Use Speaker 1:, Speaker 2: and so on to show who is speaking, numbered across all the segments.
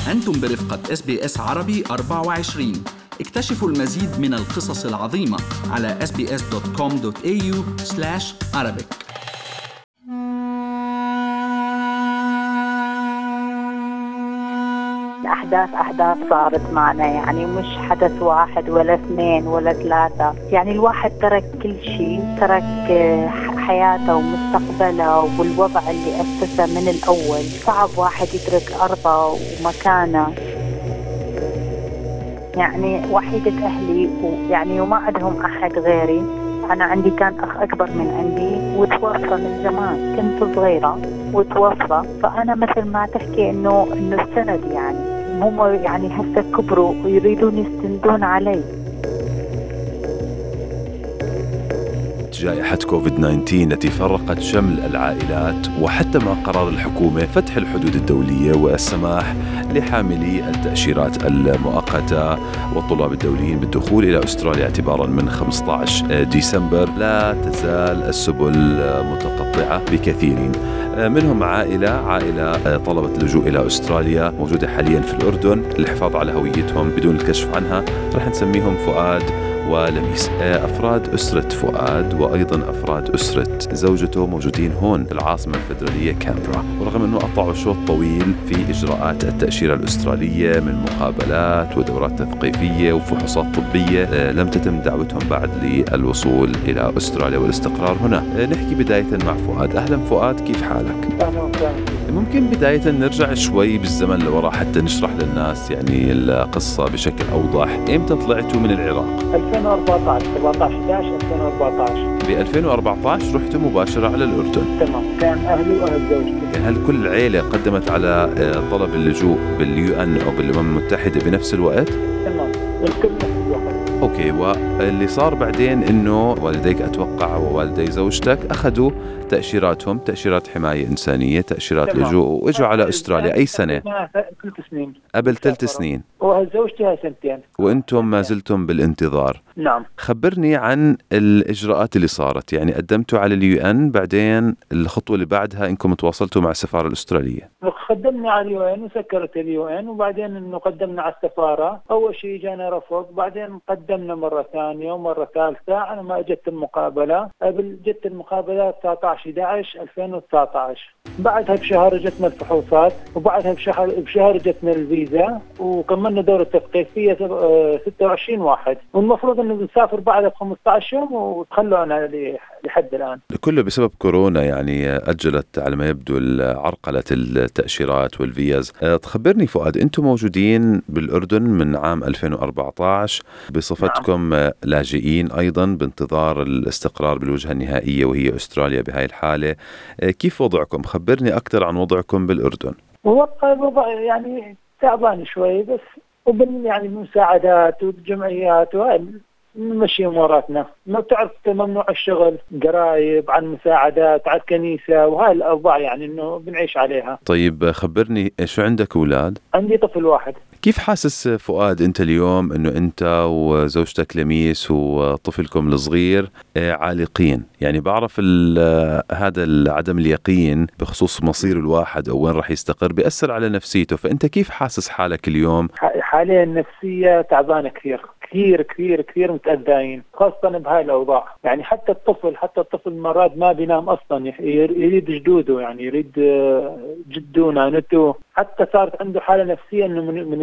Speaker 1: أنتم برفقة SBS عربي 24. اكتشفوا المزيد من القصص العظيمة على sbs.com.au/arabic.
Speaker 2: أحداث صارت معنا، يعني مش حدث واحد ولا اثنين ولا ثلاثة. يعني الواحد ترك كل شيء، ترك حياته ومستقبله والوضع اللي أسسه من الأول. صعب واحد يترك أرضه ومكانه. يعني وحيدة أهلي يعني وما عندهم أحد غيري. أنا عندي كان أخ أكبر من عندي وتوفى من زمان، كنت صغيرة وتوفى. فأنا مثل ما تحكي إنه السند، يعني هم يعني هسه كبروا ويريدون يستندون علي.
Speaker 3: جائحة كوفيد-19 التي فرقت شمل العائلات، وحتى مع قرار الحكومة فتح الحدود الدولية والسماح لحاملي التأشيرات المؤقتة والطلاب الدوليين بالدخول إلى أستراليا اعتبارا من 15 ديسمبر، لا تزال السبل متقطعة بكثير منهم. عائلة طلبت اللجوء إلى أستراليا موجودة حاليا في الأردن للحفاظ على هويتهم بدون الكشف عنها. رح نسميهم فؤاد ولميس. أفراد أسرة فؤاد وأيضا أفراد أسرة زوجته موجودين هون العاصمة الفيدرالية كامبرا، ورغم أنه قطعوا شوط طويل في إجراءات التأشيرة الأسترالية من مقابلات ودورات تثقيفية وفحوصات طبية، لم تتم دعوتهم بعد للوصول إلى أستراليا والاستقرار هنا. نحكي بداية مع فؤاد. أهلا فؤاد، كيف حالك؟ ممكن بداية نرجع شوي بالزمن لوراء حتى نشرح للناس يعني القصة بشكل أوضح. إمتى طلعتوا من العراق؟
Speaker 4: 2014 2014
Speaker 3: ب 2014 رحتوا مباشرة على الأردن.
Speaker 4: تمام، كان أهلي وأهل زوجتي.
Speaker 3: هل كل العيلة قدمت على طلب اللجوء بالUN أو بالأمم المتحدة بنفس الوقت؟
Speaker 4: تمام، الكل نفس الوقت.
Speaker 3: أوكي، واللي صار بعدين إنه والديك أتوقع ووالدي زوجتك أخذوا تأشيراتهم، تأشيرات حماية إنسانية، تأشيرات لجوء، وإجوا على أستراليا. أي سنة؟
Speaker 4: 3 سنين.
Speaker 3: قبل 3 سنين.
Speaker 4: وأهل زوجتي هاي 2
Speaker 3: وأنتم ما زلتم بالانتظار.
Speaker 4: نعم.
Speaker 3: خبرني عن الإجراءات اللي صارت، يعني قدمتوا على الUN، بعدين الخطوة اللي بعدها إنكم تواصلتوا مع السفارة الأسترالية.
Speaker 4: قدمنا على الUN وسكرت الUN، وبعدين إنه قدمنا على السفارة. أول شيء جانا رفض، بعدين قدمنا مرة ثانية ومرة ثالثة. أنا ما أجت المقابلة. جت المقابلة 19/11/2019. بعدها بشهر جتنا الفحوصات، وبعدها بشهر جتنا الفيزا، وكملنا دورة تثقيفية 26/1. والمفروض إنه نسافر بعدها ب15 يوم وتخلونا لحد الآن.
Speaker 3: كله بسبب كورونا، يعني أجلت على ما يبدو عرقلة التأشيرات والفيز. تخبرني فؤاد، أنتم موجودين بالأردن من عام 2014 بصفتكم لاجئين أيضا بانتظار الاستقرار بالوجهة النهائية وهي أستراليا بهاي الحالة. كيف وضعكم؟ خبرني أكثر عن وضعكم بالأردن.
Speaker 4: الوضع يعني تعبان شوي، بس يعني مساعدات والجمعيات نمشي اموراتنا. ما تعرف، ممنوع الشغل، قرايب، عن مساعدات، على الكنيسة، وهاي الأوضاع يعني إنه بنعيش عليها.
Speaker 3: طيب خبرني، شو عندك أولاد؟
Speaker 4: عندي طفل واحد.
Speaker 3: كيف حاسس فؤاد أنت اليوم إنه أنت وزوجتك لميس وطفلكم الصغير عالقين؟ يعني بعرف هذا عدم اليقين بخصوص مصير الواحد أو وين راح يستقر بيأثر على نفسيته، فأنت كيف حاسس حالك اليوم؟
Speaker 4: حاليا النفسية تعبانة كثير كثير كثير كثير، متأذين خاصة بهاي الأوضاع. يعني حتى الطفل مرات ما بينام أصلا، يريد جدوده، يعني يريد جدونا نتو. حتى صارت عنده حالة نفسية إنه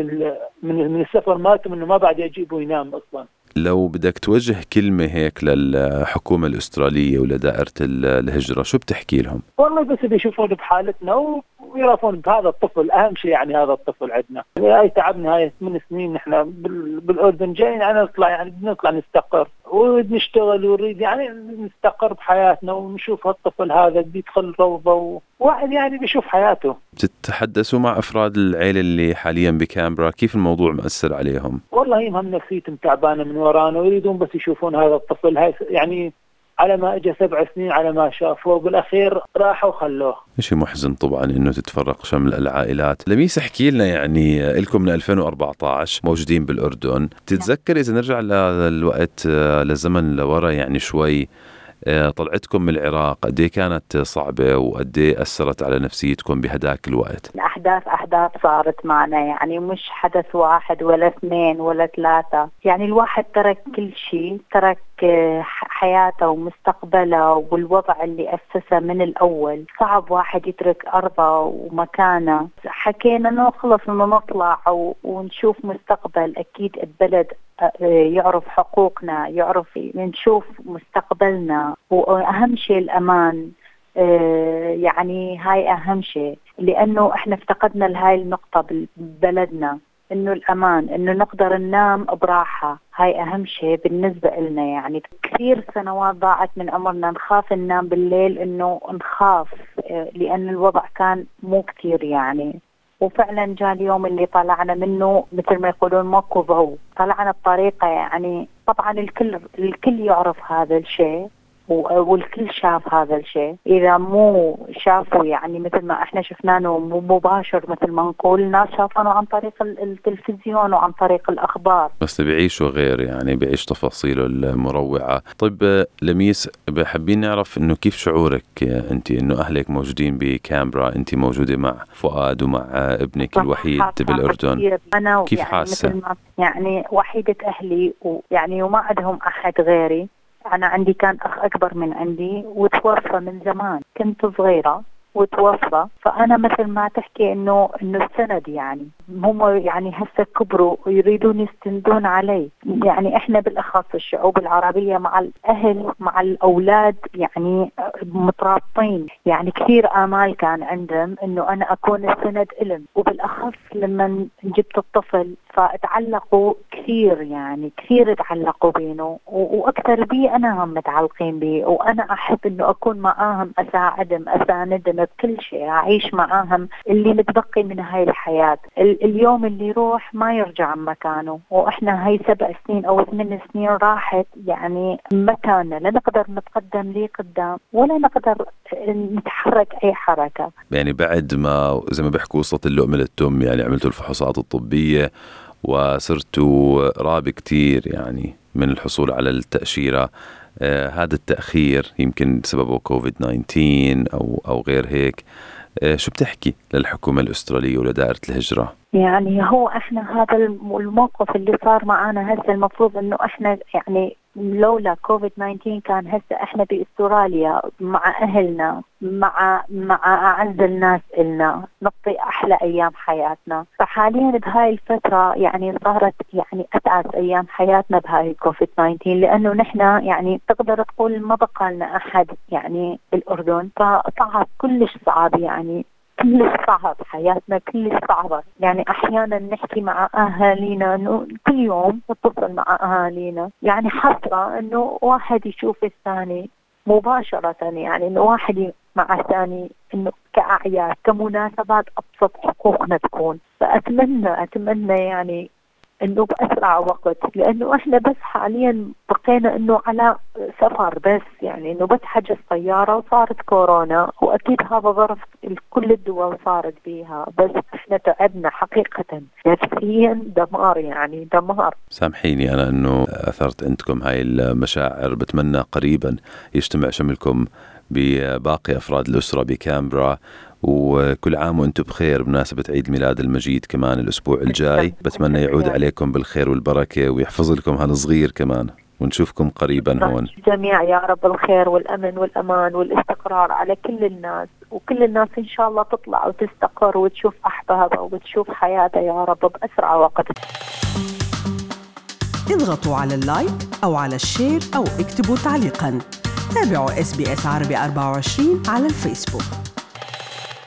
Speaker 4: من السفر مالته إنه ما بعد يجيبه ينام أصلا.
Speaker 3: لو بدك توجه كلمة هيك للحكومة الأسترالية ولدائرة الهجرة، شو بتحكي لهم؟
Speaker 4: والله بس بيشوفون بحالتنا ويعرفون بهذا الطفل. أهم شيء يعني هذا الطفل عندنا. هاي تعبنا، هاي 8 سنين نحن بالأردن جايين يعني نطلع نستقر ونشتغل ونريد يعني نستقر بحياتنا ونشوف هالطفل هذا بيدخل روضة وواحد يعني بيشوف حياته.
Speaker 3: تتحدثوا مع أفراد العيلة اللي حاليا بكامبرا، كيف الموضوع مأثر عليهم؟
Speaker 4: والله هم نفسيتهم تعبانة من ورانا، ويريدون بس يشوفون هذا الطفل. هاي يعني على ما اجى 7 سنين على ما شافوه، بالاخير راحوا وخلوه.
Speaker 3: شيء محزن طبعا انه تتفرق شمل العائلات. لميس احكي لنا، يعني لكم من 2014 موجودين بالاردن، تتذكر اذا نرجع للوقت لزمن لورا يعني شوي، طلعتكم من العراق قد ايه كانت صعبة وقد ايه أثرت على نفسيتكم بهداك الوقت؟
Speaker 2: أحداث صارت معنا، يعني مش حدث واحد ولا اثنين ولا ثلاثة. يعني الواحد ترك كل شيء، ترك حياته ومستقبله والوضع اللي أسسه من الأول. صعب واحد يترك أرضه ومكانه. حكينا إنه خلص إنه نطلع ونشوف مستقبل. أكيد البلد يعرف حقوقنا، يعرف نشوف مستقبلنا، وأهم شيء الأمان. يعني هاي أهم شيء، لأنه إحنا افتقدنا لهاي النقطة ببلدنا، إنه الأمان، إنه نقدر ننام براحة. هاي أهم شيء بالنسبة لنا. يعني كثير سنوات ضاعت من عمرنا نخاف ننام بالليل، إنه نخاف لأن الوضع كان مو كثير يعني. وفعلا جاء اليوم اللي طلعنا منه مثل ما يقولون ماكو ضوء. طلعنا بطريقة يعني طبعا الكل يعرف هذا الشيء، والكل شاف هذا الشيء. إذا مو شافوا يعني مثل ما احنا شفناه مباشر، مثل ما نقول الناس شافونه عن طريق التلفزيون وعن طريق الأخبار،
Speaker 3: بس بيعيشوا غير، يعني بيعيش تفاصيله المروعة. طيب لميس، حابين نعرف انه كيف شعورك انت انه اهلك موجودين بكامبرا، انت موجودة مع فؤاد ومع ابنك الوحيد بالأردن،
Speaker 2: أنا
Speaker 3: كيف
Speaker 2: يعني
Speaker 3: حاسة؟
Speaker 2: يعني وحيدة أهلي ويعني وما عندهم أحد غيري. أنا عندي كان أخ أكبر من عندي وتوفى من زمان، كنت صغيرة وتوفى. فأنا مثل ما تحكي إنه السند، يعني هم يعني هسه كبروا ويريدون يستندون علي. يعني إحنا بالأخص الشعوب العربية مع الأهل مع الأولاد يعني مترابطين. يعني كثير آمال كان عندهم إنه أنا أكون السند إلهم، وبالأخص لما جبت الطفل فتعلقوا كثير، يعني كثير تعلقوا بينه وأكثر بي أنا هم متعلقين بي. وأنا أحب إنه أكون معاهم، أساعدهم، أساندهم بكل شيء، أعيش معاهم اللي متبقي من هاي الحياة. اليوم اللي يروح ما يرجع مكانه، وإحنا هاي 7 سنين أو 8 سنين راحت يعني مكاننا، لا نقدر نتقدم لي قدام ولا نقدر نتحرك أي حركة.
Speaker 3: يعني بعد ما زي ما بيحكوا وصلت اللقمة للتم، يعني عملتوا الفحوصات الطبية وصرتوا راب كتير يعني من الحصول على التأشيرة. هذا التأخير يمكن سببه كوفيد-19 أو غير هيك. شو بتحكي للحكومة الأسترالية ولدائرة الهجرة؟
Speaker 2: يعني هو احنا هذا الموقف اللي صار معنا هسه، المفروض انه احنا يعني لولا كوفيد-19 كان هسه احنا باستراليا مع اهلنا، مع اعز الناس إلنا، نقضي احلى ايام حياتنا. فحاليا بهاي الفترة يعني صارت يعني اتعس ايام حياتنا بهاي كوفيد-19، لانه نحن يعني تقدر تقول ما بقى لنا احد يعني بالاردن. فصعب كلش صعب، يعني كلش صعب حياتنا، كلش صعبة. يعني أحيانا نحكي مع أهالينا إنه كل يوم نتصل مع أهالينا، يعني حسرة إنه واحد يشوف الثاني مباشرة، يعني إنه واحد مع الثاني إنه كأعياد كمناسبات أبسط حقوقنا تكون. فأتمنى يعني إنه بأسرع وقت، لأنه إحنا بس حاليا بقينا إنه على سفر بس، يعني إنه بس حجز طيارة وصارت كورونا، وأكيد هذا ظرف كل الدول صارت بيها، بس إحنا تعبنا حقيقة نفسيا دمار، يعني دمار.
Speaker 3: سامحيني أنا أنه أثرت عندكم هاي المشاعر. بتمنى قريبا يجتمع شملكم بباقي أفراد الأسرة بكامبرا، وكل عام وأنتم بخير بمناسبة عيد ميلاد المجيد كمان الأسبوع الجاي. بتمنى يعود عليكم بالخير والبركة ويحفظ لكم هالصغير كمان، ونشوفكم قريبا هون
Speaker 2: جميع يا رب. الخير والأمن والأمان والاستقرار على كل الناس، وكل الناس إن شاء الله تطلع وتستقر وتشوف أحبابها وتشوف حياتها يا رب بأسرع وقت.
Speaker 5: اضغطوا على اللايك أو على الشير أو اكتبوا تعليقا. تابعوا SBS عربي 24 على الفيسبوك.